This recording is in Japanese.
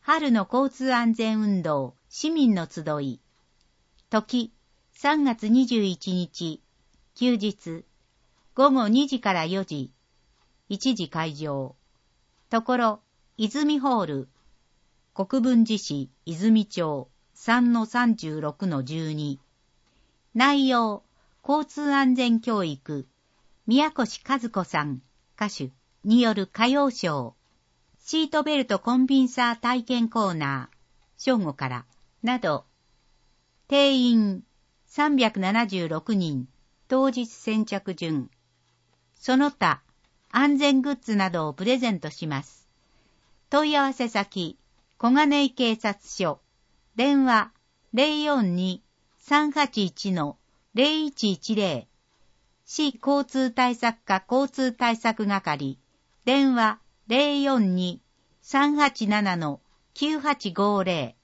春の交通安全運動市民の集い。時、3月21日、休日、午後2時から4時、1時開場。ところ、泉ホール、国分寺市泉町 3-36-12。内容、交通安全教育、宮越和子さん、歌手による歌謡ショー。シートベルトコンビンサー体験コーナー、正午から、など。定員376人、当日先着順。その他、安全グッズなどをプレゼントします。問い合わせ先、小金井警察署。電話042-381-0110。市交通対策課交通対策係。電話042-387-9850。